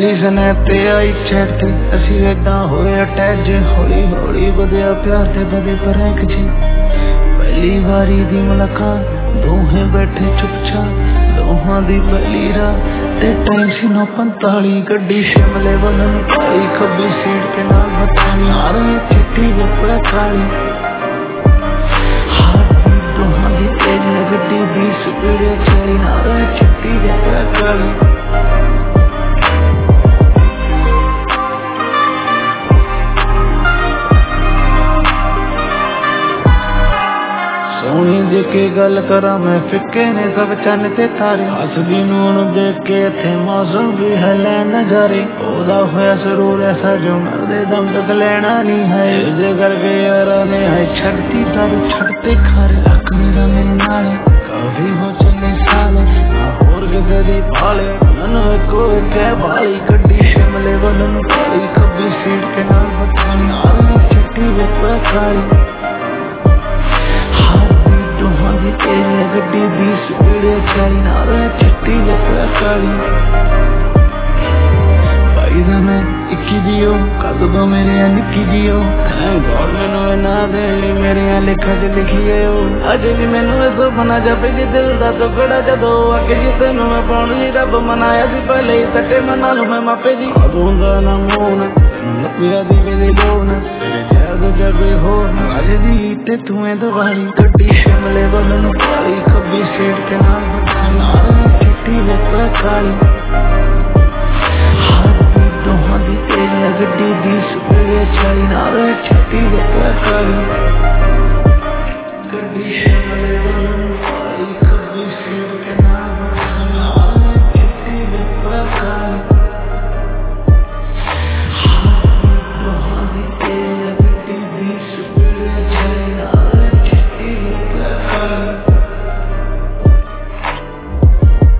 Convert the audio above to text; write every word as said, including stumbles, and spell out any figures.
पहली स्नैप ते आई चैट ते असी इदां होए अटैच हौली हौली बधिया प्यार ते बधे प्रैंक जी पहली बारी दी मुलाकात दोहें बैठे चुपचाप दोहां दी पहली रात ते टाइम सी नौ पंताली गड्डी शिमले वलन काली खब्बी सीट के नाल बचानी आ रही चिट्टी पे काली दोहां दी तेज गड्डी बीस पीड़े चली आ रही चिट्टी पे काली सोनी दे के गल करा मैं फिक्के ने सब चन्न ते तारे हसदी नून देख के इत्थे मौसम भी है लै नजारे ओदा होया जरूर ऐसा जो मरदे दम तक लेना नहीं है जे करके यारा ने है छड़ती तारू छड़ते खारे लक मेरा मेरे नाल काफी हो चले साले ना होर किसे दी पाले नन कोई कह भाई गड्डी शिमले वलन काली खब्बी सीट के नाल बचानी आ चिट्टी पे काली गड्डी बीस पीड़े चली ना चिट्टी पे काली भाई दा मैं इक्की दियो कद दो मेरे निक्की जियो गौर मैनू ना दे मेरे लिखा च लिखिए अजे भी मैनू सो बना जापे जी दिल का टुकड़ा जदों अगे जी तेन मैं पाउण जी रब मनाया सी पहले ही सटे मना लू मैं मापे जी अदों दा ना मोन मेरा दीवे दे लोन जब हो अज दी ते तुएं दवाई गड्डी शिमले वलन काली खब्बी सीट के नाल बचानी चिट्टी पे काली दोहां दी तेज गड्डी बीस पीड़े चली ना चिट्टी पे काली